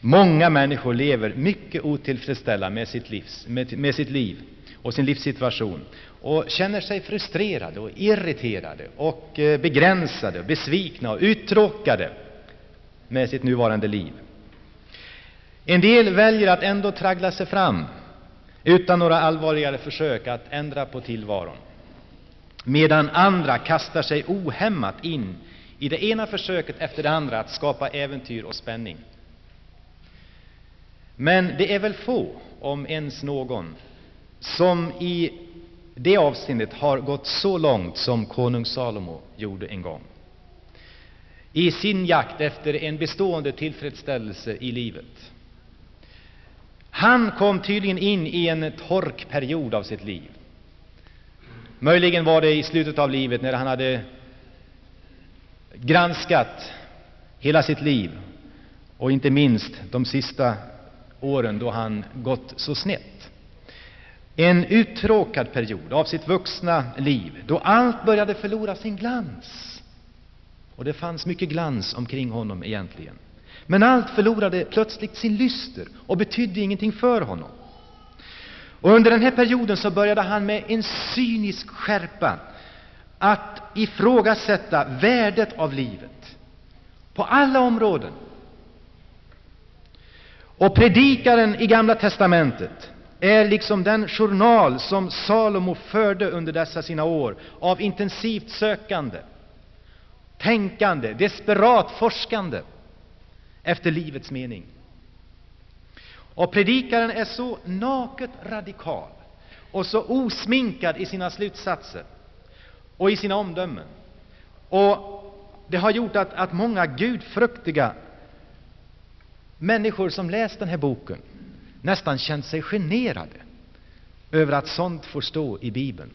Många människor lever mycket otillfredsställda med sitt liv och sin livssituation och känner sig frustrerade och irriterade och begränsade, besvikna och uttråkade med sitt nuvarande liv. En del väljer att ändå traggla sig fram utan några allvarligare försök att ändra på tillvaron, medan andra kastar sig ohämmat in i det ena försöket efter det andra att skapa äventyr och spänning. Men det är väl få, om ens någon, som i det avseendet har gått så långt som konung Salomo gjorde en gång, i sin jakt efter en bestående tillfredsställelse i livet. Han kom tydligen in i en torkperiod av sitt liv. Möjligen var det i slutet av livet, när han hade granskat hela sitt liv, och inte minst de sista åren då han gått så snett. En uttråkad period av sitt vuxna liv, då allt började förlora sin glans. Och det fanns mycket glans omkring honom egentligen. Men allt förlorade plötsligt sin lyster och betydde ingenting för honom. Och under den här perioden så började han med en cynisk skärpa att ifrågasätta värdet av livet på alla områden. Och predikaren i Gamla testamentet är liksom den journal som Salomo förde under dessa sina år av intensivt sökande, tänkande, desperat forskande efter livets mening. Och predikaren är så naket radikal och så osminkad i sina slutsatser och i sina omdömen. Och det har gjort att många gudfruktiga människor som läst den här boken nästan känt sig generade över att sånt får stå i Bibeln.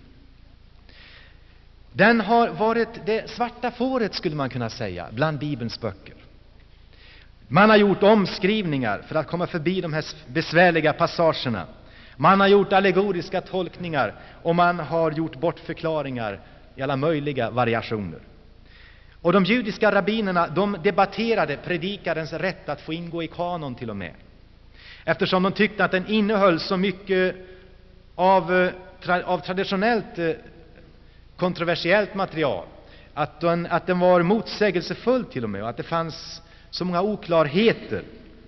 Den har varit det svarta fåret, skulle man kunna säga, bland Bibelns böcker. Man har gjort omskrivningar för att komma förbi de här besvärliga passagerna. Man har gjort allegoriska tolkningar och man har gjort bortförklaringar i alla möjliga variationer. Och de judiska rabbinerna, de debatterade predikarens rätt att få ingå i kanon till och med. Eftersom de tyckte att den innehöll så mycket av traditionellt kontroversiellt material, att den var motsägelsefull till och med, och att det fanns så många oklarheter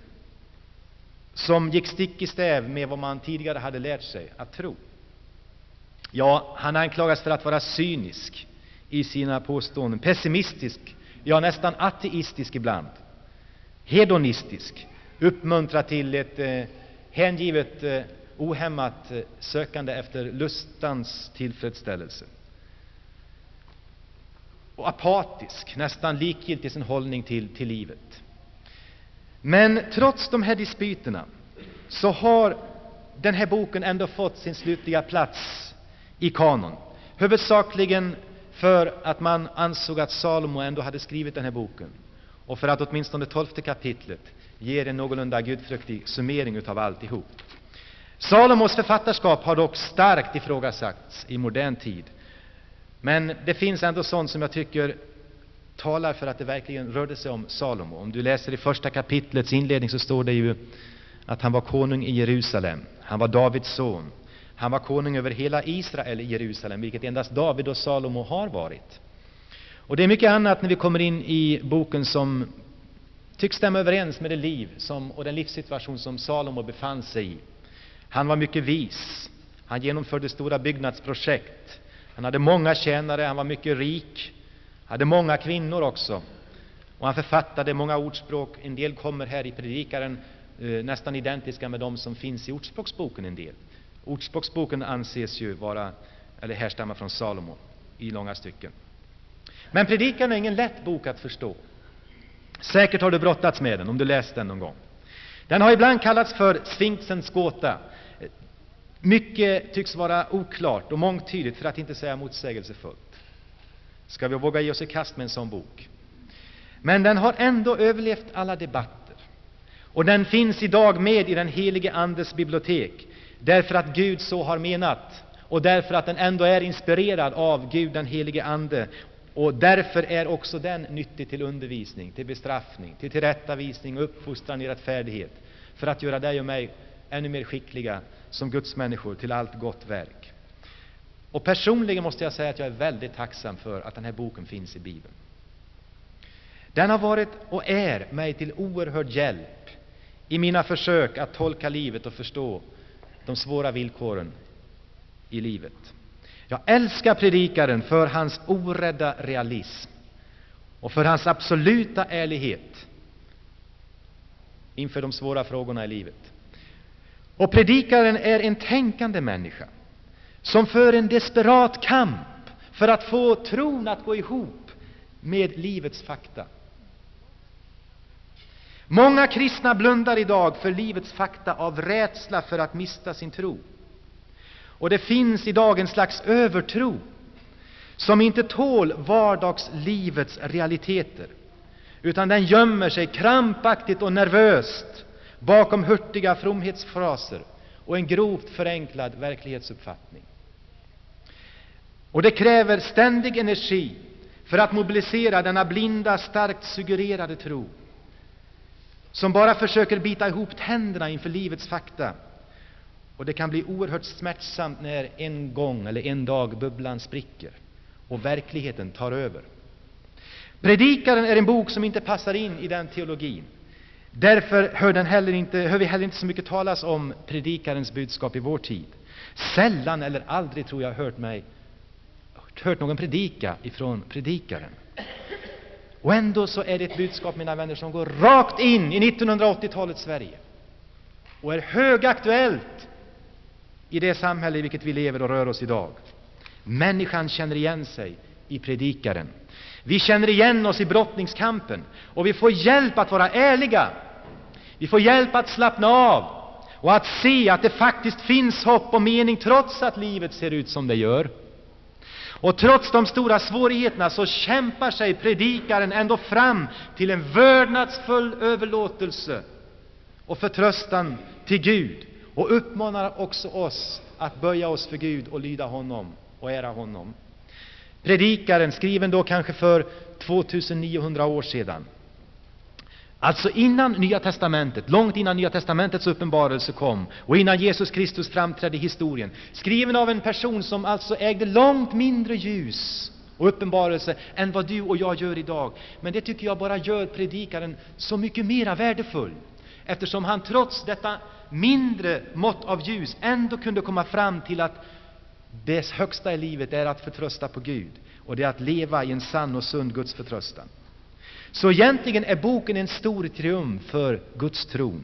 som gick stick i stäv med vad man tidigare hade lärt sig att tro. Ja, han anklagas för att vara cynisk i sina påståenden, pessimistisk, ja nästan ateistisk ibland, hedonistisk, uppmuntrar till ett hängivet, ohämmat sökande efter lustans tillfredsställelse. Och apatisk, nästan likgiltig i sin hållning till livet. Men trots de här dispyterna så har den här boken ändå fått sin slutliga plats i kanon. Huvudsakligen för att man ansåg att Salomo ändå hade skrivit den här boken, och för att åtminstone 12:e kapitlet ger en någorlunda gudfruktig summering utav alltihop. Salomos författarskap har dock starkt ifrågasatts i modern tid. Men det finns ändå sånt som jag tycker talar för att det verkligen rörde sig om Salomo. Om du läser i 1:a kapitlets inledning så står det ju att han var konung i Jerusalem. Han var Davids son. Han var konung över hela Israel i Jerusalem, vilket endast David och Salomo har varit. Och det är mycket annat när vi kommer in i boken som tycks stämma överens med det liv och den livssituation som Salomo befann sig i. Han var mycket vis. Han genomförde stora byggnadsprojekt. Han hade många tjänare, han var mycket rik, hade många kvinnor också. Och han författade många ordspråk. En del kommer här i predikaren nästan identiska med de som finns i ordspråksboken en del. Ordspråksboken anses ju härstamma från Salomo i långa stycken. Men predikan är ingen lätt bok att förstå. Säkert har du brottats med den om du läst den någon gång. Den har ibland kallats för Sfinxens gåta. Mycket tycks vara oklart och mångtydigt, för att inte säga motsägelsefullt. Ska vi våga ge oss i kast med en sån bok? Men den har ändå överlevt alla debatter. Och den finns idag med i den helige Andes bibliotek, därför att Gud så har menat, och därför att den ändå är inspirerad av Gud den helige Ande, Och därför är också den nyttig till undervisning, till bestraffning, till tillrättavisning och uppfostran i rättfärdighet, för att göra dig och mig ännu mer skickliga som Guds människor till allt gott verk. Och personligen måste jag säga att jag är väldigt tacksam för att den här boken finns i Bibeln. Den har varit och är mig till oerhörd hjälp i mina försök att tolka livet och förstå de svåra villkoren i livet. Jag älskar predikaren för hans orädda realism och för hans absoluta ärlighet inför de svåra frågorna i livet. Och predikaren är en tänkande människa som för en desperat kamp för att få tron att gå ihop med livets fakta. Många kristna blundar idag för livets fakta av rädsla för att mista sin tro. Och det finns idag en slags övertro som inte tål vardagslivets realiteter, utan den gömmer sig krampaktigt och nervöst bakom hurtiga fromhetsfraser och en grovt förenklad verklighetsuppfattning. Och det kräver ständig energi för att mobilisera denna blinda, starkt suggererade tro, som bara försöker bita ihop tänderna inför livets fakta. Och det kan bli oerhört smärtsamt när en gång eller en dag bubblan spricker och verkligheten tar över. Predikaren är en bok som inte passar in i den teologin. Därför hör vi heller inte så mycket talas om predikarens budskap i vår tid. Sällan eller aldrig tror jag hört någon predika ifrån predikaren. Och ändå så är det ett budskap, mina vänner, som går rakt in i 1980-talets Sverige och är högaktuellt i det samhälle i vilket vi lever och rör oss idag. Människan känner igen sig i predikaren. Vi känner igen oss i brottningskampen, och vi får hjälp att vara ärliga. Vi får hjälp att slappna av och att se att det faktiskt finns hopp och mening trots att livet ser ut som det gör. Och trots de stora svårigheterna så kämpar sig predikaren ändå fram till en vördnadsfull överlåtelse och förtröstan till Gud, och uppmanar också oss att böja oss för Gud och lyda honom och ära honom. Predikaren, skriven då kanske för 2900 år sedan, alltså innan Nya testamentet, långt innan Nya testamentets uppenbarelse kom och innan Jesus Kristus framträdde i historien, skriven av en person som alltså ägde långt mindre ljus och uppenbarelse än vad du och jag gör idag. Men det tycker jag bara gör predikaren så mycket mer värdefull, eftersom han trots detta mindre mått av ljus ändå kunde komma fram till att det högsta i livet är att förtrösta på Gud, och det är att leva i en sann och sund Guds förtröstan. Så egentligen är boken en stor triumf för Guds tron.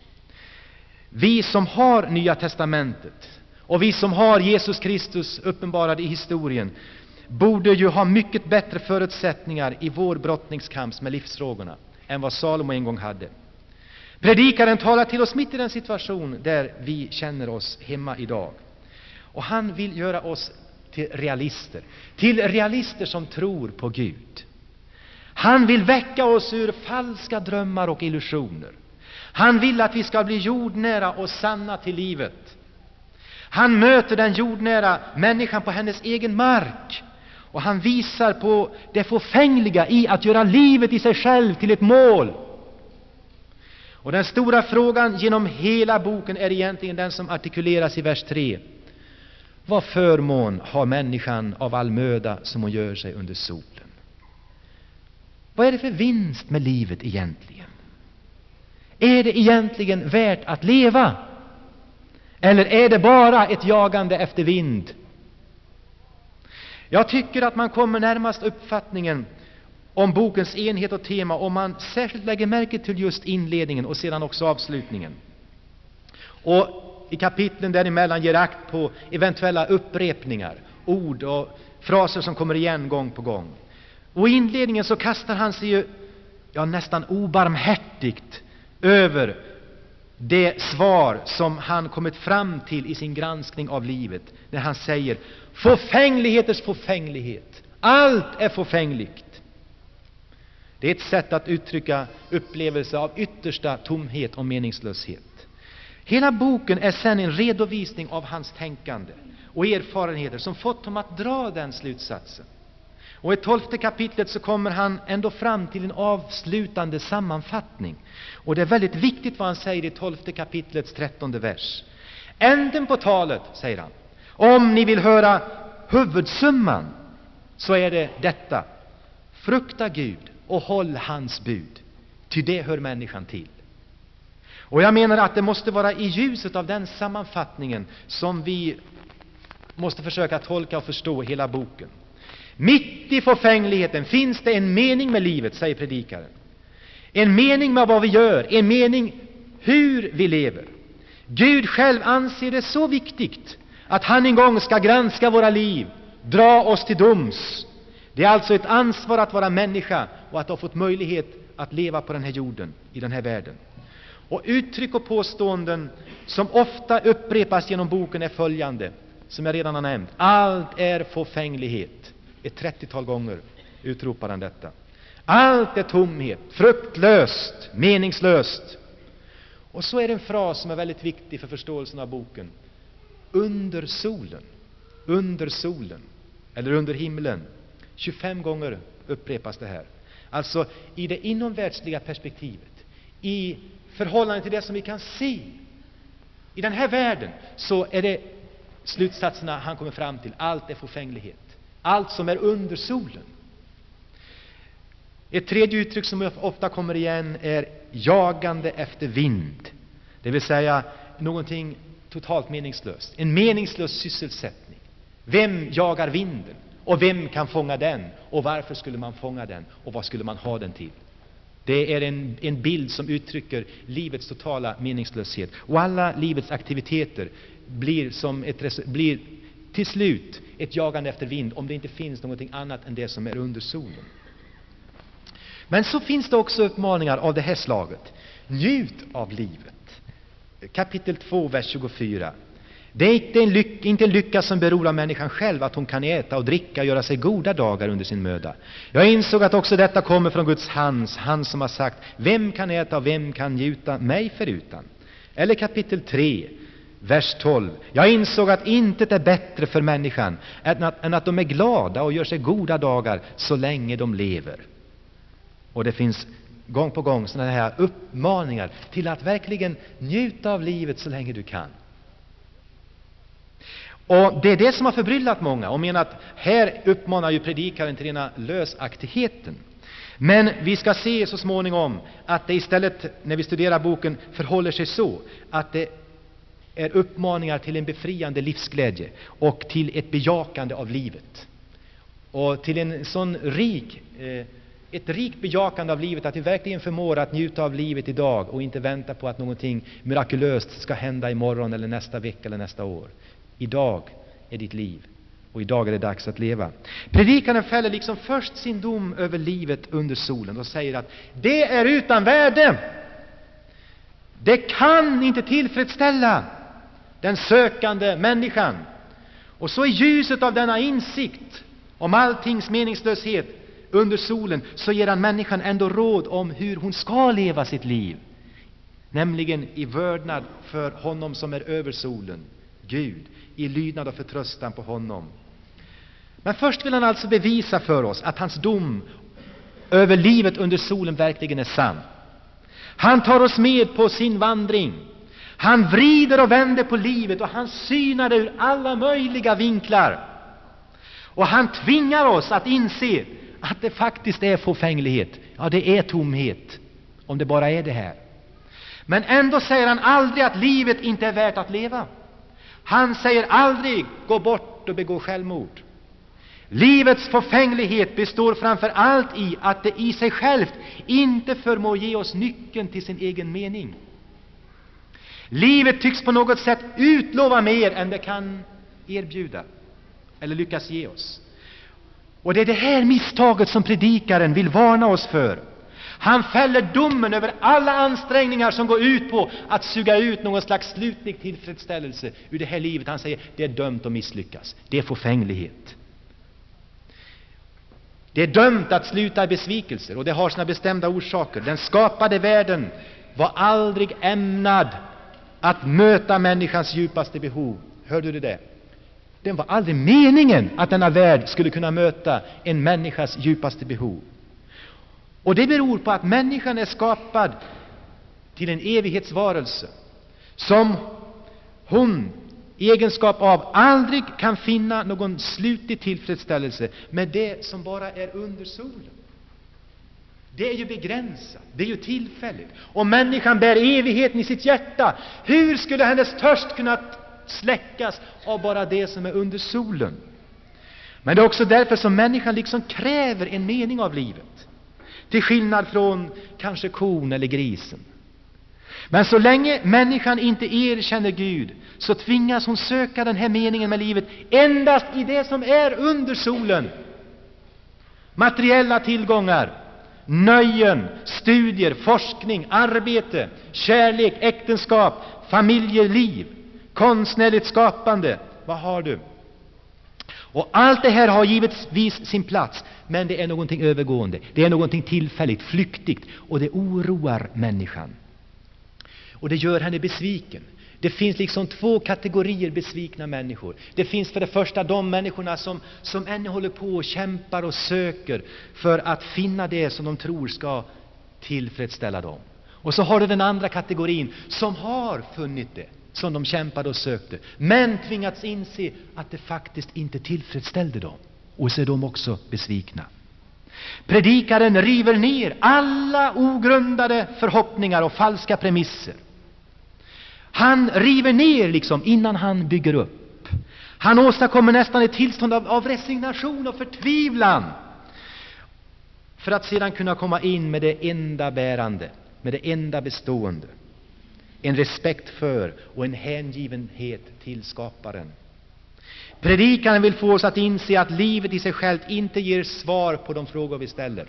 Vi som har Nya testamentet och vi som har Jesus Kristus uppenbarad i historien borde ju ha mycket bättre förutsättningar i vår brottningskamp med livsfrågorna än vad Salomo en gång hade. Predikaren talar till oss mitt i den situation där vi känner oss hemma idag. Och han vill göra oss till realister som tror på Gud. Han vill väcka oss ur falska drömmar och illusioner. Han vill att vi ska bli jordnära och sanna till livet. Han möter den jordnära människan på hennes egen mark, och han visar på det förfängliga i att göra livet i sig själv till ett mål. Och den stora frågan genom hela boken är egentligen den som artikuleras i vers 3. Vad förmån har människan av all möda som hon gör sig under solen? Vad är det för vinst med livet egentligen? Är det egentligen värt att leva? Eller är det bara ett jagande efter vind? Jag tycker att man kommer närmast uppfattningen om bokens enhet och tema om man särskilt lägger märke till just inledningen och sedan också avslutningen. Och i kapitlen däremellan ger akt på eventuella upprepningar, ord och fraser som kommer igen gång på gång. Och i inledningen så kastar han sig ju nästan obarmhärtigt över det svar som han kommit fram till i sin granskning av livet, när han säger: förfängligheters förfänglighet, allt är förfängligt. Det är ett sätt att uttrycka upplevelse av yttersta tomhet och meningslöshet. Hela boken är sedan en redovisning av hans tänkande och erfarenheter som fått honom att dra den slutsatsen. Och i 12:e kapitlet så kommer han ändå fram till en avslutande sammanfattning. Och det är väldigt viktigt vad han säger i 12:e kapitlets 13:e vers. Änden på talet, säger han, om ni vill höra huvudsumman, så är det detta: frukta Gud och håll hans bud, ty det hör människan till. Och jag menar att det måste vara i ljuset av den sammanfattningen som vi måste försöka tolka och förstå hela boken. Mitt i förfängligheten finns det en mening med livet, säger predikaren. En mening med vad vi gör, en mening hur vi lever. Gud själv anser det så viktigt att han en gång ska granska våra liv, dra oss till doms. Det är alltså ett ansvar att vara människa och att ha fått möjlighet att leva på den här jorden, i den här världen. Och uttryck och påståenden som ofta upprepas genom boken är följande, som jag redan har nämnt. Allt är förfänglighet. Ett 30-tal gånger utropar han detta. Allt är tomhet, fruktlöst, meningslöst. Och så är det en fras som är väldigt viktig för förståelsen av boken. Under solen, eller under himlen. 25 gånger upprepas det här. Alltså i det inomvärldsliga perspektivet, i förhållande till det som vi kan se i den här världen, så är det slutsatserna han kommer fram till. Allt är förfänglighet. Allt som är under solen. Ett tredje uttryck som ofta kommer igen är jagande efter vind. Det vill säga någonting totalt meningslöst. En meningslös sysselsättning. Vem jagar vinden? Och vem kan fånga den? Och varför skulle man fånga den? Och vad skulle man ha den till? Det är en bild som uttrycker livets totala meningslöshet. Och alla livets aktiviteter blir till slut ett jagande efter vind, om det inte finns någonting annat än det som är under solen. Men så finns det också uppmaningar av det här slaget. Njut av livet. Kapitel 2, vers 24. Det är inte en lycka som beror av människan själv att hon kan äta och dricka och göra sig goda dagar under sin möda. Jag insåg att också detta kommer från Guds hand, han som har sagt: vem kan äta och vem kan njuta mig förutan? Eller kapitel 3, vers 12. Jag insåg att intet är bättre för människan än att de är glada och gör sig goda dagar så länge de lever. Och det finns gång på gång sådana här uppmaningar till att verkligen njuta av livet så länge du kan. Och det är det som har förbryllat många och menar att här uppmanar ju predikaren till rena lösaktigheten. Men vi ska se så småningom att det istället, när vi studerar boken, förhåller sig så att det är uppmaningar till en befriande livsglädje och till ett bejakande av livet. Och till en sån ett rikt bejakande av livet att vi verkligen förmår att njuta av livet idag och inte vänta på att någonting mirakulöst ska hända imorgon eller nästa vecka eller nästa år. Idag är ditt liv och idag är det dags att leva. Predikaren fäller liksom först sin dom över livet under solen och säger att det är utan värde. Det kan inte tillfredsställa den sökande människan. Och så i ljuset av denna insikt om alltings meningslöshet under solen, så ger han människan ändå råd om hur hon ska leva sitt liv. Nämligen i vördnad för honom som är över solen, Gud, i lydnad och förtröstan på honom. Men först vill han alltså bevisa för oss att hans dom över livet under solen verkligen är sann. Han tar oss med på sin vandring. Han vrider och vänder på livet och han synar det ur alla möjliga vinklar. Och han tvingar oss att inse att det faktiskt är förfänglighet. Ja, det är tomhet, om det bara är det här. Men ändå säger han aldrig att livet inte är värt att leva. Han säger aldrig: gå bort och begå självmord. Livets förfänglighet består framför allt i att det i sig självt inte förmår ge oss nyckeln till sin egen mening. Livet tycks på något sätt utlova mer än det kan erbjuda eller lyckas ge oss. Och det är det här misstaget som predikaren vill varna oss för. Han fäller domen över alla ansträngningar som går ut på att suga ut någon slags slutlig tillfredsställelse ur det här livet. Han säger: det är dömt att misslyckas. Det är förfänglighet. Det är dömt att sluta i besvikelser, och det har sina bestämda orsaker. Den skapade världen var aldrig ämnad att möta människans djupaste behov. Hör du det där? Det var aldrig meningen att denna värld skulle kunna möta en människas djupaste behov. Och det beror på att människan är skapad till en evighetsvarelse som hon i egenskap av aldrig kan finna någon slutlig tillfredsställelse med det som bara är under solen. Det är ju begränsat, det är ju tillfälligt. Och människan bär evigheten i sitt hjärta. Hur skulle hennes törst kunna släckas av bara det som är under solen? Men det är också därför som människan liksom kräver en mening av livet. Till skillnad från kanske kon eller grisen. Men så länge människan inte erkänner Gud, så tvingas hon söka den här meningen med livet endast i det som är under solen. Materiella tillgångar, nöjen, studier, forskning, arbete, kärlek, äktenskap, familjeliv, konstnärligt skapande. Vad har du? Och allt det här har givetvis sin plats, men det är någonting övergående. Det är någonting tillfälligt, flyktigt, och det oroar människan. Och det gör henne besviken. Det finns liksom två kategorier besvikna människor. Det finns för det första de människorna som ännu håller på och kämpar och söker för att finna det som de tror ska tillfredsställa dem. Och så har du den andra kategorin som har funnit det som de kämpade och sökte, men tvingats inse att det faktiskt inte tillfredsställde dem. Och så är de också besvikna. Predikaren river ner alla ogrundade förhoppningar och falska premisser. Han river ner liksom innan han bygger upp. Han åstadkommer nästan ett tillstånd av resignation och förtvivlan, för att sedan kunna komma in med det enda bärande, med det enda bestående. En respekt för och en hängivenhet till skaparen. Predikaren vill få oss att inse att livet i sig självt inte ger svar på de frågor vi ställer.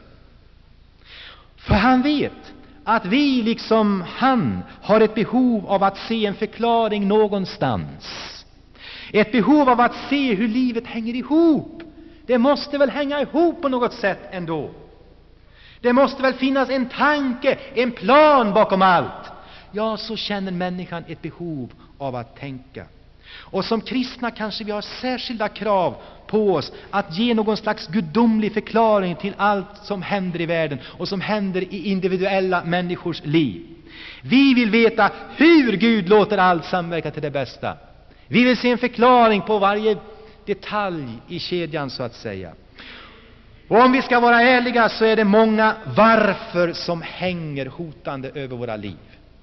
För han vet att vi liksom han har ett behov av att se en förklaring någonstans. Ett behov av att se hur livet hänger ihop. Det måste väl hänga ihop på något sätt ändå. Det måste väl finnas en tanke, en plan bakom allt. Ja, så känner människan ett behov av att tänka. Och som kristna kanske vi har särskilda krav på oss att ge någon slags gudomlig förklaring till allt som händer i världen och som händer i individuella människors liv. Vi vill veta hur Gud låter allt samverka till det bästa. Vi vill se en förklaring på varje detalj i kedjan, så att säga. Och om vi ska vara ärliga, så är det många varför som hänger hotande över våra liv.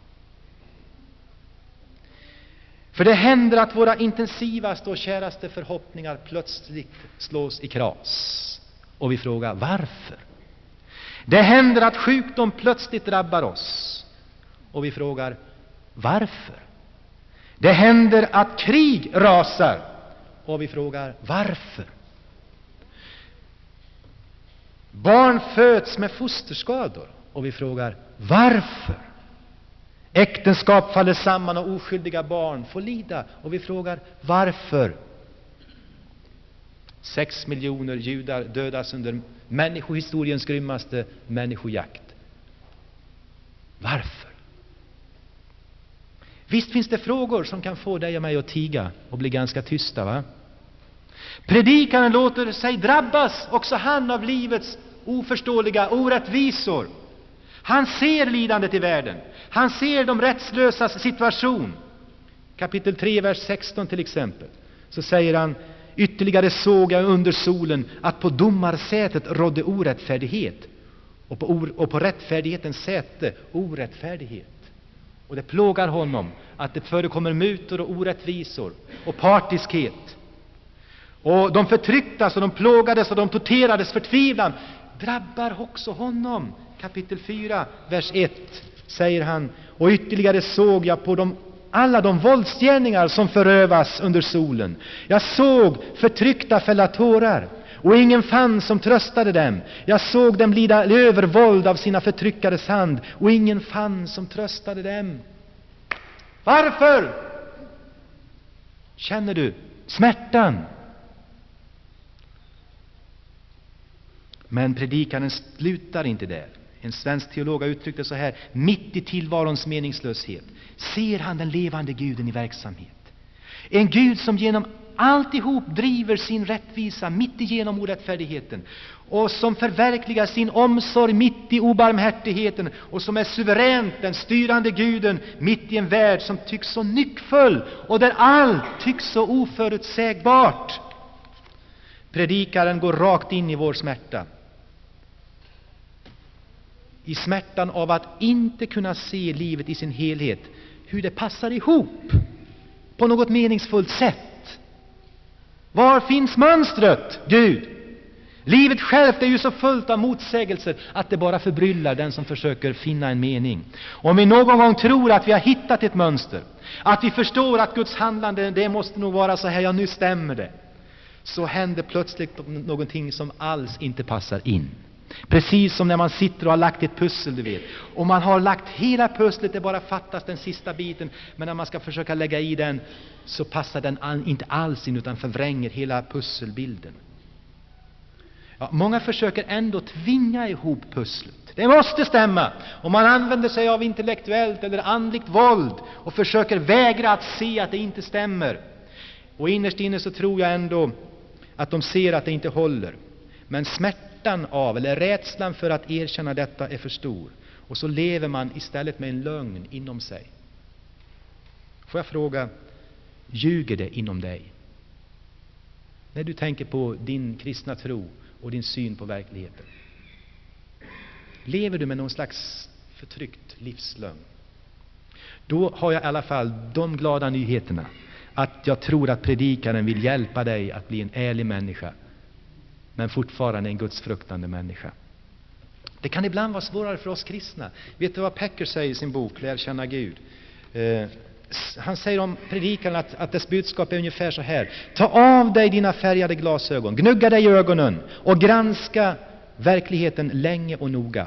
För det händer att våra intensivaste och käraste förhoppningar plötsligt slås i kras. Och vi frågar varför. Det händer att sjukdom plötsligt drabbar oss. Och vi frågar varför. Det händer att krig rasar. Och vi frågar varför. Barn föds med fosterskador. Och vi frågar varför. Äktenskap faller samman och oskyldiga barn får lida. Och vi frågar varför. 6 miljoner judar dödas under människohistoriens grymmaste människojakt. Varför? Visst finns det frågor som kan få dig och mig att tiga och bli ganska tysta, va? Predikaren låter sig drabbas också han av livets oförståeliga orättvisor. Han ser lidandet i världen. Han ser de rättslösas situation. Kapitel 3, vers 16 till exempel. Så säger han: ytterligare såg jag under solen att på domarsätet rådde orättfärdighet. Och på rättfärdighetens säte orättfärdighet. Och det plågar honom att det förekommer mutor och orättvisor och partiskhet. Och de förtrycktas och de plågades och de torterades, förtvivlan drabbar också honom. Kapitel 4, vers 1 säger han: och ytterligare såg jag på alla de våldsgärningar som förövas under solen. Jag såg förtryckta fälla tårar, och ingen fann som tröstade dem. Jag såg dem lida övervåld av sina förtryckares hand, och ingen fann som tröstade dem. Varför? Känner du smärtan? Men predikaren slutar inte där. En svensk teolog har uttryckt det så här: mitt i tillvarons meningslöshet ser han den levande Guden i verksamhet. En Gud som genom alltihop driver sin rättvisa mitt igenom orättfärdigheten, och som förverkligar sin omsorg mitt i obarmhärtigheten, och som är suveränt den styrande Guden mitt i en värld som tycks så nyckfull och där allt tycks så oförutsägbart. Predikaren går rakt in i vår smärta, i smärtan av att inte kunna se livet i sin helhet, hur det passar ihop på något meningsfullt sätt. Var finns mönstret, Gud? Livet självt är ju så fullt av motsägelser att det bara förbryllar den som försöker finna en mening. Om vi någon gång tror att vi har hittat ett mönster, att vi förstår att Guds handlande, det måste nog vara så här, ja nu stämmer det, så händer plötsligt någonting som alls inte passar in. Precis som när man sitter och har lagt ett pussel, du vet. Och man har lagt hela pusslet, det bara fattas den sista biten. Men när man ska försöka lägga i den, så passar den inte alls in, utan förvränger hela pusselbilden. Ja, många försöker ändå tvinga ihop pusslet. Det måste stämma. Och man använder sig av intellektuellt eller andligt våld och försöker vägra att se att det inte stämmer. Och innerst inne så tror jag ändå att de ser att det inte håller. Men smärtan av, eller rädslan för att erkänna detta är för stor. Och så lever man istället med en lögn inom sig. Får jag fråga, ljuger det inom dig? När du tänker på din kristna tro och din syn på verkligheten. Lever du med någon slags förtryckt livslögn? Då har jag i alla fall de glada nyheterna att jag tror att predikaren vill hjälpa dig att bli en ärlig människa, men fortfarande en gudsfruktande människa. Det kan ibland vara svårare för oss kristna. Vet du vad Packer säger i sin bok Lär känna Gud? Han säger om predikaren att dess budskap är ungefär så här: ta av dig dina färgade glasögon, gnugga dig i ögonen och granska verkligheten länge och noga.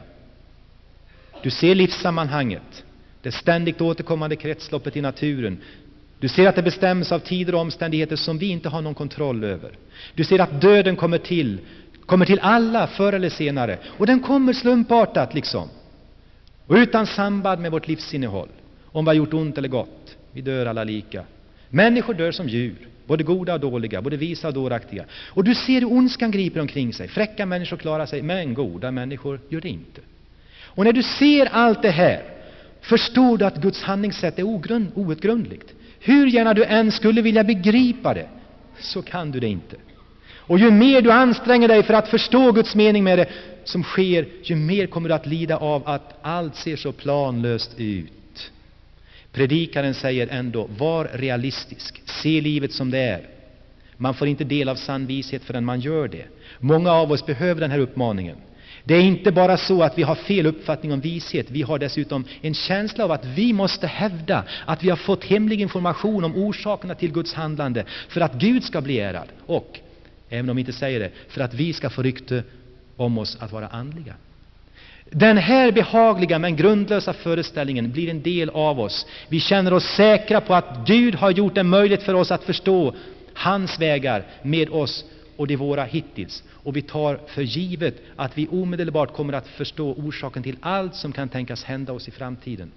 Du ser livssammanhanget, det ständigt återkommande kretsloppet i naturen. Du ser att det bestäms av tider och omständigheter som vi inte har någon kontroll över. Du ser att döden kommer till alla förr eller senare, och den kommer slumpartat liksom, och utan samband med vårt livsinnehåll, om vi har gjort ont eller gott. Vi dör alla lika. Människor dör som djur, både goda och dåliga, både visa och dåraktiga. Och du ser hur ondskan griper omkring sig. Fräcka människor klarar sig, men goda människor gör det inte. Och när du ser allt det här, förstår du att Guds handlingssätt är outgrundligt. Hur gärna du än skulle vilja begripa det, så kan du det inte. Och ju mer du anstränger dig för att förstå Guds mening med det som sker, ju mer kommer du att lida av att allt ser så planlöst ut. Predikaren säger ändå, var realistisk. Se livet som det är. Man får inte del av sann vishet förrän man gör det. Många av oss behöver den här uppmaningen. Det är inte bara så att vi har fel uppfattning om vishet. Vi har dessutom en känsla av att vi måste hävda att vi har fått hemlig information om orsakerna till Guds handlande för att Gud ska bli ärad. Och, även om vi inte säger det, för att vi ska få rykte om oss att vara andliga. Den här behagliga men grundlösa föreställningen blir en del av oss. Vi känner oss säkra på att Gud har gjort det möjligt för oss att förstå hans vägar med oss och det våra hittills. Och vi tar för givet att vi omedelbart kommer att förstå orsaken till allt som kan tänkas hända oss i framtiden.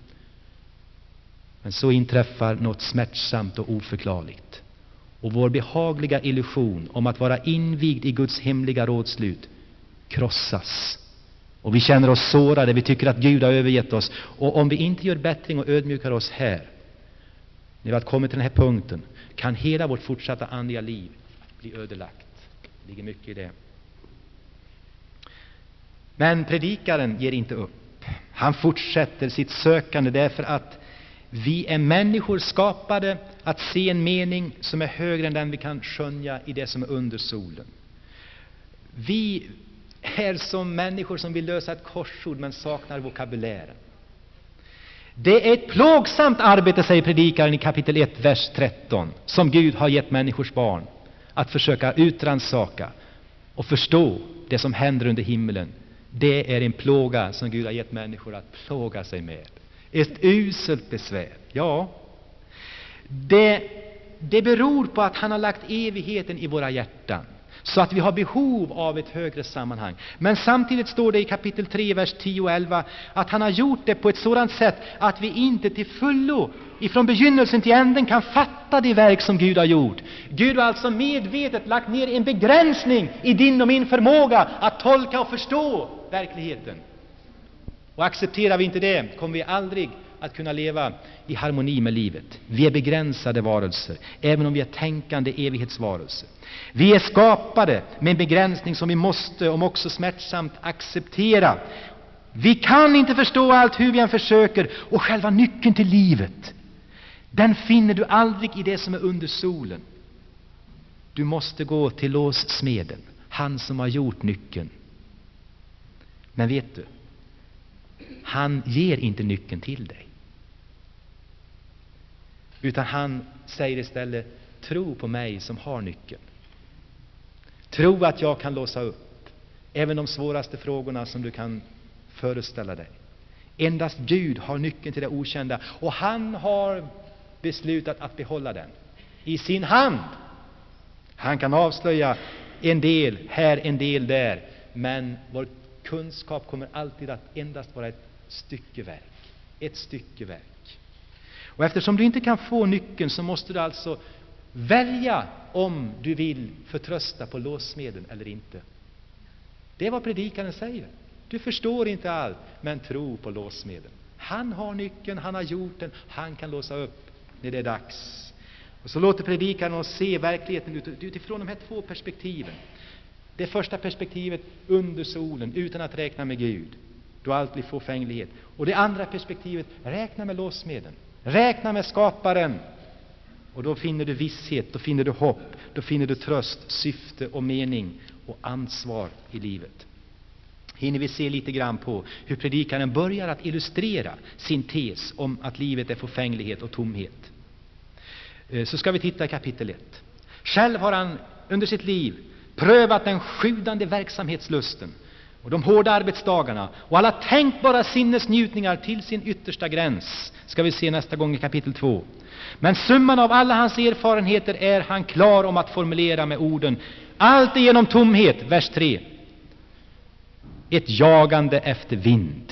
Men så inträffar något smärtsamt och oförklarligt. Och vår behagliga illusion om att vara invigd i Guds hemliga rådslut krossas. Och vi känner oss sårade, vi tycker att Gud har övergett oss. Och om vi inte gör bättring och ödmjukar oss här, när vi har kommit till den här punkten, kan hela vårt fortsatta andliga liv bli ödelagt. Det ligger mycket i det. Men predikaren ger inte upp. Han fortsätter sitt sökande därför att vi är människor skapade att se en mening som är högre än den vi kan skönja i det som är under solen. Vi är som människor som vill lösa ett korsord men saknar vokabulären. Det är ett plågsamt arbete, säger predikaren i kapitel 1, vers 13, som Gud har gett människors barn att försöka utransaka och förstå det som händer under himlen. Det är en plåga som Gud har gett människor att plåga sig med. Ett uselt besvär. Ja, det beror på att han har lagt evigheten i våra hjärtan. så att vi har behov av ett högre sammanhang. Men samtidigt står det i kapitel 3, vers 10 och 11 att han har gjort det på ett sådant sätt att vi inte till fullo, ifrån begynnelsen till änden, kan fatta det verk som Gud har gjort. Gud har alltså medvetet lagt ner en begränsning i din och min förmåga att tolka och förstå verkligheten. Och accepterar vi inte det, kommer vi aldrig att kunna leva i harmoni med livet. Vi är begränsade varelser, även om vi är tänkande evighetsvarelser. Vi är skapade med en begränsning som vi måste, om också smärtsamt, acceptera. Vi kan inte förstå allt hur vi än försöker, och själva nyckeln till livet, den finner du aldrig i det som är under solen. Du måste gå till låssmeden, han som har gjort nyckeln. Men vet du, han ger inte nyckeln till dig. Utan han säger istället: tro på mig som har nyckeln. Tro att jag kan låsa upp även de svåraste frågorna som du kan föreställa dig. Endast Gud har nyckeln till det okända, och han har beslutat att behålla den i sin hand. Han kan avslöja en del här, en del där, men vår kunskap kommer alltid att endast vara ett styckeverk. Ett styckeverk. Och eftersom du inte kan få nyckeln, så måste du alltså välja om du vill förtrösta på låssmeden eller inte. Det är vad predikaren säger. Du förstår inte allt, men tro på låssmeden. Han har nyckeln, han har gjort den, han kan låsa upp när det är dags. Och så låter predikaren oss se verkligheten utifrån de här två perspektiven. Det första perspektivet, under solen, utan att räkna med Gud, då allt blir fåfänglighet. Och det andra perspektivet, räkna med låssmeden, räkna med skaparen. Och då finner du visshet, då finner du hopp, då finner du tröst, syfte och mening och ansvar i livet. Hinner vi se lite grann på hur predikaren börjar att illustrera sin tes om att livet är förfänglighet och tomhet. Så ska vi titta i kapitel 1. Själv har han under sitt liv prövat den sjudande verksamhetslusten och de hårda arbetsdagarna och alla tänkbara sinnesnjutningar till sin yttersta gräns. Ska vi se nästa gång i kapitel 2. Men summan av alla hans erfarenheter är han klar om att formulera med orden: allt är genom tomhet, vers 3. Ett jagande efter vind.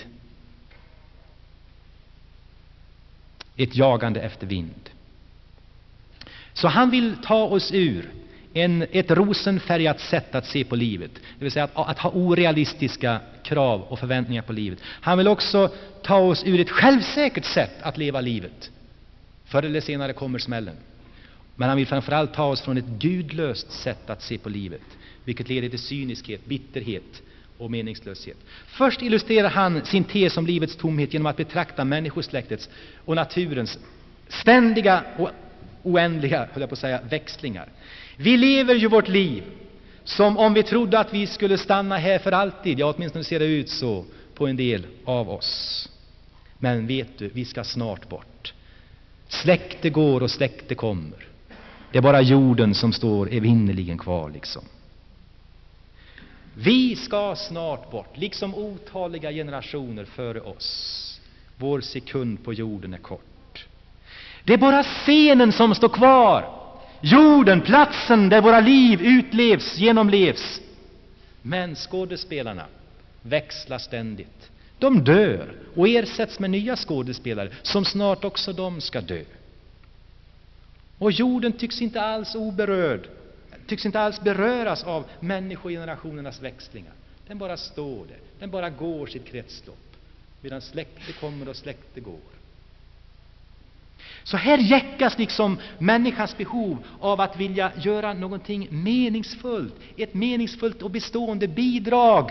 Ett jagande efter vind. Så han vill ta oss ur ett rosenfärgat sätt att se på livet. Det vill säga att ha orealistiska krav och förväntningar på livet. Han vill också ta oss ur ett självsäkert sätt att leva livet. Förr eller senare kommer smällen. Men han vill framförallt ta oss från ett gudlöst sätt att se på livet, vilket leder till cyniskhet, bitterhet och meningslöshet. Först illustrerar han sin tes om livets tomhet genom att betrakta människosläktets och naturens ständiga och oändliga, höll jag på att säga, växlingar. Vi lever ju vårt liv som om vi trodde att vi skulle stanna här för alltid. Ja, åtminstone ser det ut så på en del av oss. Men vet du, vi ska snart bort. Släkte går och släkte kommer. Det är bara jorden som står evinnerligen kvar liksom. Vi ska snart bort, liksom otaliga generationer före oss. Vår sekund på jorden är kort. Det är bara scenen som står kvar. Jorden, platsen där våra liv utlevs, genomlevs. Men skådespelarna växlar ständigt. De dör och ersätts med nya skådespelare som snart också de ska dö. Och jorden tycks inte alls beröras av människogenerationernas växlingar. Den bara står där. Den bara går sitt kretslopp. Medan släkte kommer och släkte går. Så här jäckas liksom människans behov av att vilja göra någonting meningsfullt. Ett meningsfullt och bestående bidrag.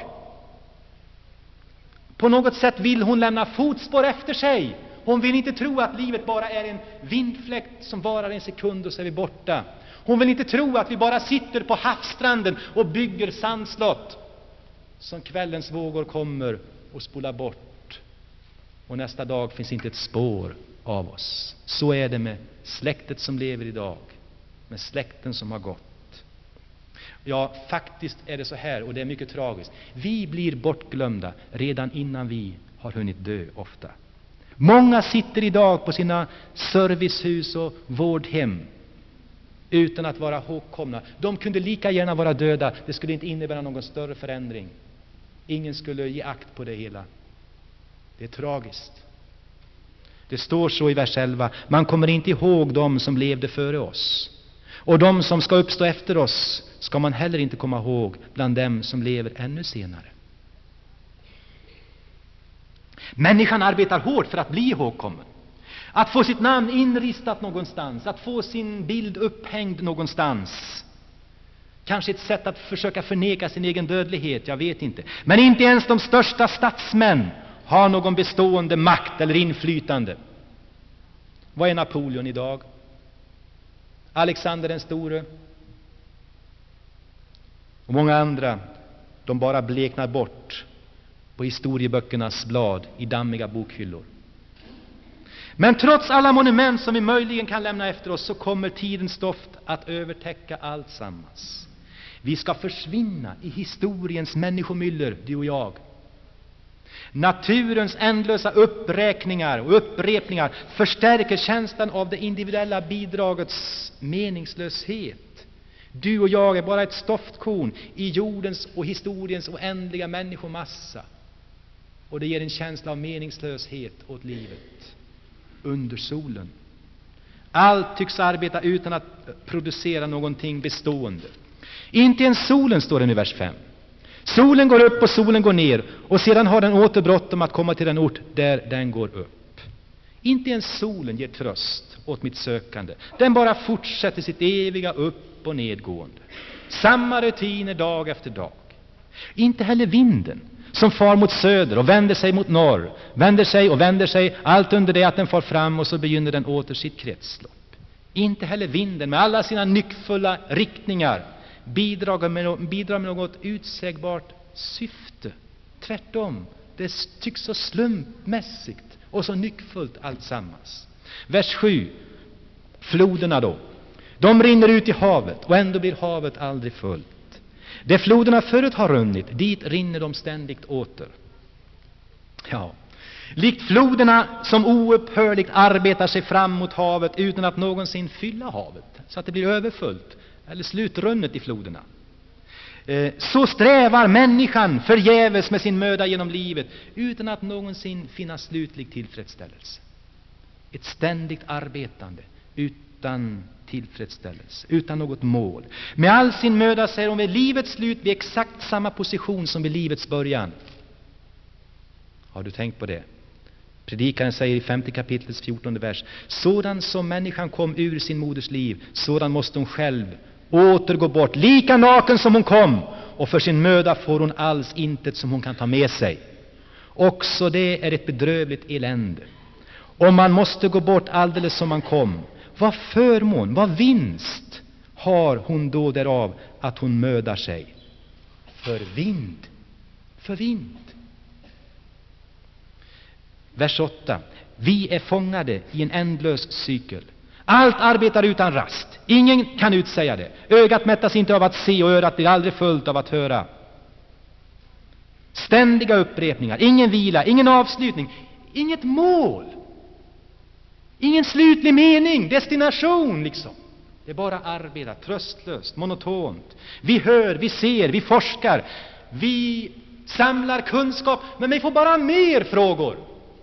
På något sätt vill hon lämna fotspår efter sig. Hon vill inte tro att livet bara är en vindfläkt som varar en sekund och så är vi borta. Hon vill inte tro att vi bara sitter på havsstranden och bygger sandslott som kvällens vågor kommer och spolar bort. Och nästa dag finns inte ett spår av oss. Så är det med släktet som lever idag, med släkten som har gått. Ja, faktiskt är det så här, och det är mycket tragiskt. Vi blir bortglömda redan innan vi har hunnit dö ofta. Många sitter idag på sina servicehus och vårdhem, utan att vara ihågkomna. De kunde lika gärna vara döda. Det skulle inte innebära någon större förändring. Ingen skulle ge akt på det hela. Det är tragiskt. Det står så i vers 11. Man kommer inte ihåg dem som levde före oss. Och de som ska uppstå efter oss ska man heller inte komma ihåg bland dem som lever ännu senare. Människan arbetar hårt för att bli ihågkommen. Att få sitt namn inristat någonstans. Att få sin bild upphängd någonstans. Kanske ett sätt att försöka förneka sin egen dödlighet, jag vet inte. Men inte ens de största statsmän har någon bestående makt eller inflytande. Vad är Napoleon idag? Alexander den store? Och många andra, de bara bleknar bort på historieböckernas blad i dammiga bokhyllor. Men trots alla monument som vi möjligen kan lämna efter oss, så kommer tidens doft att övertäcka allt sammans. Vi ska försvinna i historiens människomyller, du och jag. Naturens ändlösa uppräkningar och upprepningar förstärker känslan av det individuella bidragets meningslöshet. Du och jag är bara ett stoftkorn i jordens och historiens oändliga människomassa. Och det ger en känsla av meningslöshet åt livet under solen. Allt tycks arbeta utan att producera någonting bestående. Inte ens solen, står det i vers 5. Solen går upp och solen går ner, och sedan har den åter bråttom att komma till den ort där den går upp. Inte ens solen ger tröst åt mitt sökande. Den bara fortsätter sitt eviga upp- och nedgående. Samma rutiner dag efter dag. Inte heller vinden, som far mot söder och vänder sig mot norr, vänder sig, allt under det att den far fram, och så begynner den åter sitt kretslopp. Inte heller vinden med alla sina nyckfulla riktningar bidrar med något utsägbart syfte. Tvärtom, det tycks så slumpmässigt och så nyckfullt alltsammans. Vers 7. Floderna då. De rinner ut i havet, och ändå blir havet aldrig fullt. Det floderna förut har runnit, dit rinner de ständigt åter. Ja, likt floderna som oupphörligt arbetar sig fram mot havet utan att någonsin fylla havet, så att det blir överfullt eller slutrunnet i floderna. Så strävar människan förgäves med sin möda genom livet utan att någonsin finna slutlig tillfredsställelse. Ett ständigt arbetande utan tillfredsställelse, utan något mål. Med all sin möda säger hon vid livets slut vid exakt samma position som vid livets början. Har du tänkt på det? Predikaren säger i 5:e kapitlets 14:e vers: sådan som människan kom ur sin moders liv, sådan måste hon själv återgå bort, lika naken som hon kom, och för sin möda får hon alls intet som hon kan ta med sig. Också det är ett bedrövligt elände. Om man måste gå bort alldeles som man kom, vad förmån, vad vinst har hon då därav att hon mödar sig? För vind. Vers 8. Vi är fångade i en ändlös cykel. Allt arbetar utan rast. Ingen kan utsäga det. Ögat mättas inte av att se, och örat blir aldrig fullt av att höra. Ständiga upprepningar, ingen vila, ingen avslutning, inget mål. Ingen slutlig mening, destination liksom. Det är bara arbeta, tröstlöst, monotont. Vi hör, vi ser, vi forskar, vi samlar kunskap, men vi får bara mer frågor.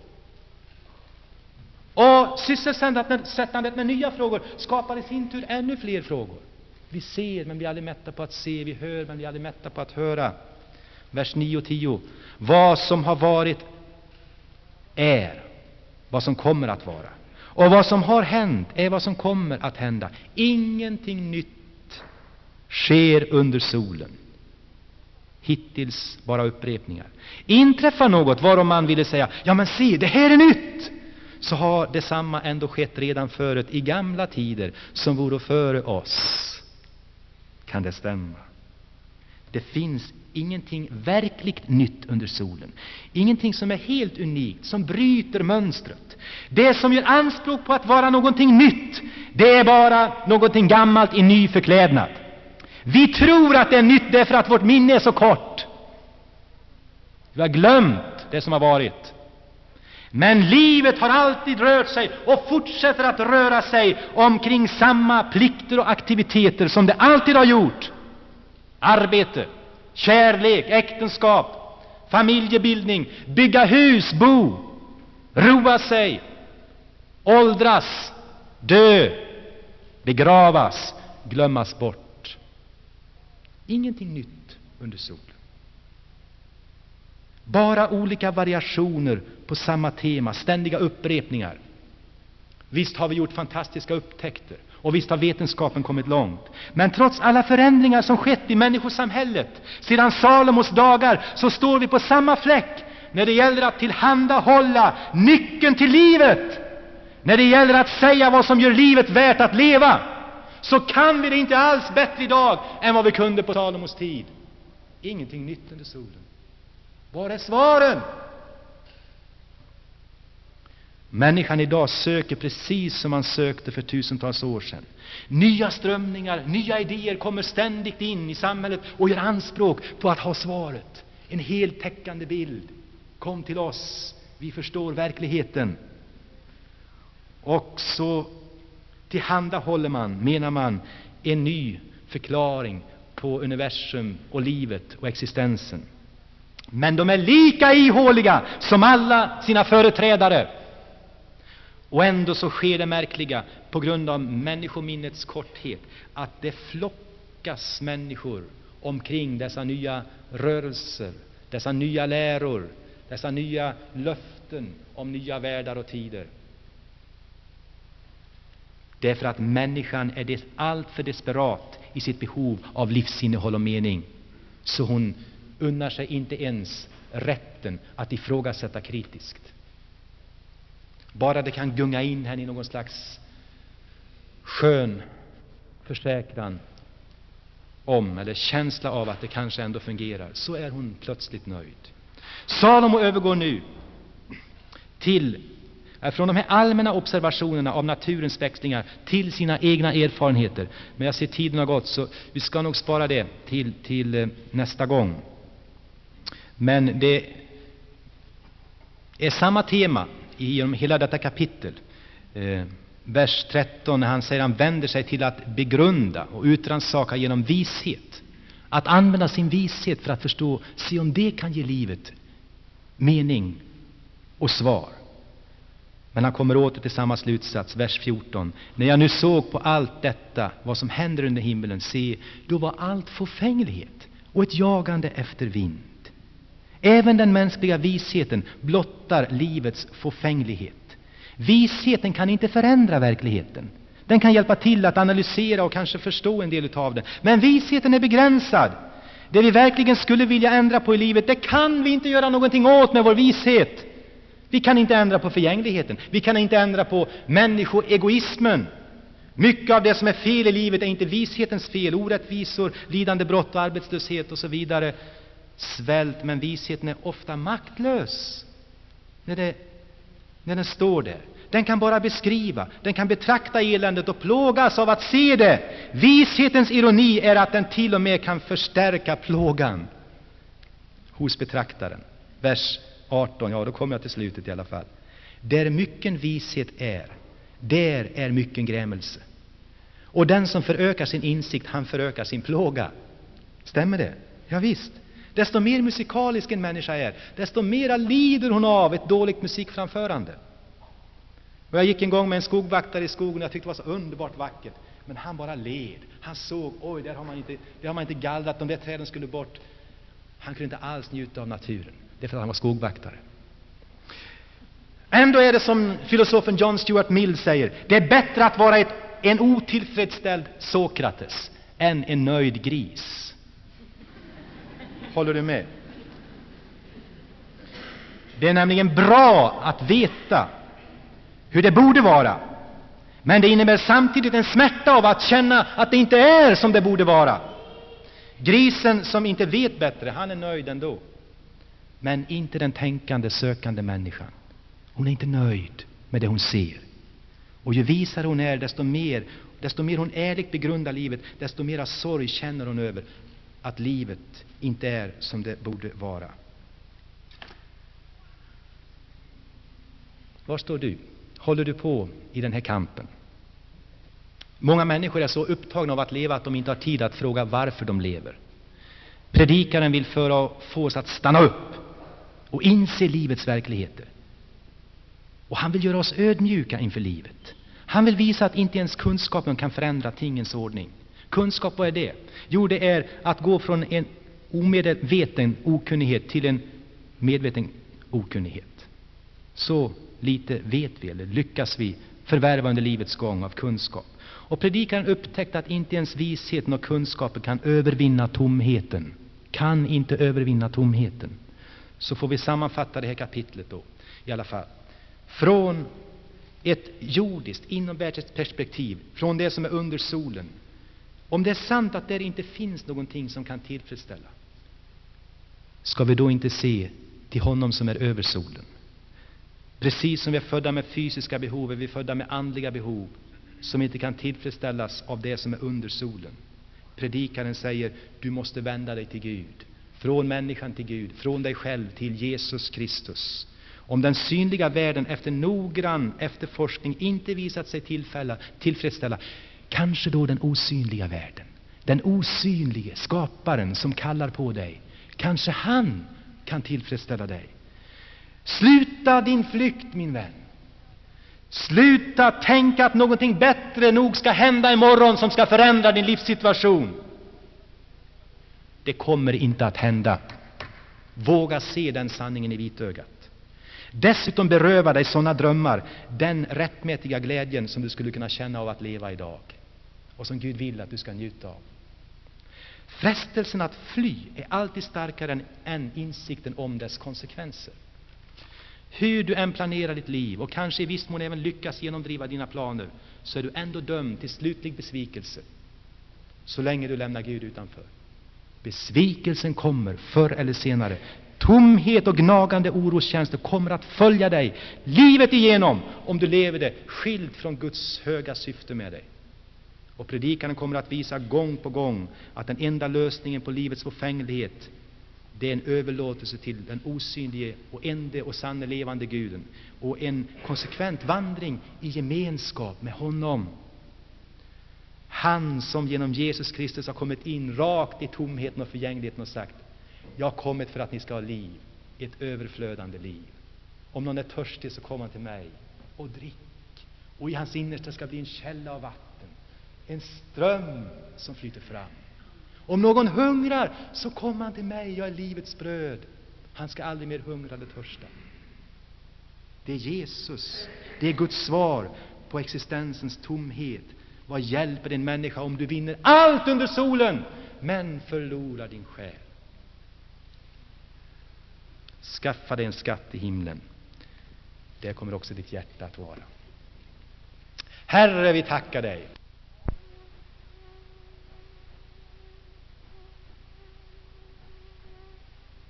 Och sysselsättandet med nya frågor skapar i sin tur ännu fler frågor. Vi ser, men vi är aldrig mätta på att se. Vi hör, men vi är aldrig mätta på att höra. Vers 9 och 10. Vad som har varit är vad som kommer att vara. Och vad som har hänt är vad som kommer att hända. Ingenting nytt sker under solen. Hittills bara upprepningar. Inträffar något varom man ville säga, ja men se, det här är nytt, så har detsamma ändå skett redan förut i gamla tider som vore före oss. Kan det stämma? Det finns ingenting verkligt nytt under solen. Ingenting som är helt unikt, som bryter mönstret. Det som gör anspråk på att vara någonting nytt, det är bara någonting gammalt i ny förklädnad. Vi tror att det är nytt därför att vårt minne är så kort. Vi har glömt det som har varit. Men livet har alltid rört sig och fortsätter att röra sig omkring samma plikter och aktiviteter som det alltid har gjort. Arbete, kärlek, äktenskap, familjebildning, bygga hus, bo, roa sig, åldras, dö, begravas, glömmas bort. Ingenting nytt under solen. Bara olika variationer på samma tema, ständiga upprepningar. Visst har vi gjort fantastiska upptäckter och visst har vetenskapen kommit långt. Men trots alla förändringar som skett i människosamhället sedan Salomos dagar, så står vi på samma fläck när det gäller att tillhandahålla nyckeln till livet. När det gäller att säga vad som gör livet värt att leva, så kan vi det inte alls bättre idag än vad vi kunde på Salomos tid. Ingenting nytt under solen. Var är svaren? Människan idag söker precis som man sökte för tusentals år sedan. Nya strömningar, nya idéer kommer ständigt in i samhället och gör anspråk på att ha svaret. En heltäckande bild. Kom till oss, vi förstår verkligheten. Och så tillhandahåller man, menar man, en ny förklaring på universum och livet och existensen. Men de är lika ihåliga som alla sina företrädare. Och ändå så sker det märkliga på grund av människominnets korthet, att det flockas människor omkring dessa nya rörelser, dessa nya läror, dessa nya löften om nya världar och tider. Därför att människan är allt för desperat i sitt behov av livsinnehåll och mening, så hon unnar sig inte ens rätten att ifrågasätta kritiskt. Bara det kan gunga in henne i någon slags skön försäkran om, eller känsla av att det kanske ändå fungerar, så är hon plötsligt nöjd. Salomo övergår nu till, från de här allmänna observationerna av naturens växlingar till sina egna erfarenheter. Men jag ser tiden har gått, så vi ska nog spara det till nästa gång. Men det är samma tema genom hela detta kapitel. Vers 13, när han säger han vänder sig till att begrunda och utrannsaka genom vishet. Att använda sin vishet för att förstå, se om det kan ge livet mening och svar. Men han kommer åter till samma slutsats, vers 14. När jag nu såg på allt detta, vad som händer under himlen, se, då var allt förfänglighet och ett jagande efter vind. Även den mänskliga visheten blottar livets förfänglighet. Visheten kan inte förändra verkligheten. Den kan hjälpa till att analysera och kanske förstå en del av den. Men visheten är begränsad. Det vi verkligen skulle vilja ändra på i livet, det kan vi inte göra någonting åt med vår vishet. Vi kan inte ändra på förgängligheten. Vi kan inte ändra på människoegoismen. Mycket av det som är fel i livet är inte vishetens fel. Orättvisor, lidande, brott och arbetslöshet och så vidare. Svält, men visheten är ofta maktlös när den står där. Den kan bara beskriva, den kan betrakta eländet och plågas av att se det. Vishetens ironi är att den till och med kan förstärka plågan hos betraktaren. Vers 18, ja, då kommer jag till slutet i alla fall. Där mycken vishet är, där är mycken grämelse. Och den som förökar sin insikt, han förökar sin plåga. Stämmer det? Ja visst. Desto mer musikalisk en människa är, desto mera lider hon av ett dåligt musikframförande. Och jag gick en gång med en skogvaktare i skogen och jag tyckte det var så underbart vackert. Men han bara led. Han såg, oj, där har man inte gallrat, de där träden skulle bort. Han kunde inte alls njuta av naturen. Det är för att han var skogvaktare. Ändå är det som filosofen John Stuart Mill säger. Det är bättre att vara en otillfredsställd Sokrates än en nöjd gris. Håller du med? Det är nämligen bra att veta hur det borde vara. Men det innebär samtidigt en smärta av att känna att det inte är som det borde vara. Grisen som inte vet bättre, han är nöjd ändå. Men inte den tänkande, sökande människan. Hon är inte nöjd med det hon ser. Och ju visare hon är, desto mer hon ärligt begrundar livet, desto mer sorg känner hon över att livet inte är som det borde vara. Var står du? Håller du på i den här kampen? Många människor är så upptagna av att leva att de inte har tid att fråga varför de lever. Predikaren vill få oss att stanna upp och inse livets verkligheter. Och han vill göra oss ödmjuka inför livet. Han vill visa att inte ens kunskapen kan förändra tingens ordning. Kunskap, vad är det? Jo, det är att gå från en omedveten okunnighet till en medveten okunnighet. Så lite vet vi, eller lyckas vi förvärva under livets gång av kunskap. Och predikaren upptäckte att inte ens visheten och kunskapen kan övervinna tomheten. Kan inte övervinna tomheten. Så får vi sammanfatta det här kapitlet då, i alla fall. Från ett jordiskt, inomvärldsligt perspektiv, från det som är under solen. Om det är sant att det inte finns någonting som kan tillfredsställa, ska vi då inte se till honom som är över solen? Precis som vi är födda med fysiska behov, är vi födda med andliga behov som inte kan tillfredsställas av det som är under solen. Predikaren säger, du måste vända dig till Gud. Från människan till Gud, från dig själv till Jesus Kristus. Om den synliga världen efter noggrann efterforskning inte visat sig tillfredsställa, kanske då den osynliga världen, den osynlige skaparen som kallar på dig, kanske han kan tillfredsställa dig. Sluta din flykt, min vän. Sluta tänka att någonting bättre nog ska hända imorgon som ska förändra din livssituation. Det kommer inte att hända. Våga se den sanningen i vitögat. Dessutom beröva dig sådana drömmar den rättmätiga glädjen som du skulle kunna känna av att leva idag och som Gud vill att du ska njuta av. Frestelsen att fly är alltid starkare än insikten om dess konsekvenser. Hur du än planerar ditt liv och kanske i viss mån även lyckas genomdriva dina planer, så är du ändå dömd till slutlig besvikelse så länge du lämnar Gud utanför. Besvikelsen kommer förr eller senare. Tomhet och gnagande oroskänslor kommer att följa dig livet igenom om du lever det skild från Guds höga syfte med dig. Och predikaren kommer att visa gång på gång att den enda lösningen på livets förfänglighet, det är en överlåtelse till den osynlige och ende och sanne levande Guden och en konsekvent vandring i gemenskap med honom. Han som genom Jesus Kristus har kommit in rakt i tomheten och förgängligheten och sagt, jag har kommit för att ni ska ha liv, ett överflödande liv. Om någon är törstig så kommer han till mig och drick. Och i hans innersta ska bli en källa av vatten, en ström som flyter fram. Om någon hungrar så kommer han till mig, jag är livets bröd. Han ska aldrig mer hungra eller törsta. Det är Jesus, det är Guds svar på existensens tomhet. Vad hjälper en människa om du vinner allt under solen men förlorar din själ? Skaffa dig en skatt i himlen. Där kommer också ditt hjärta att vara. Herre, vi tackar dig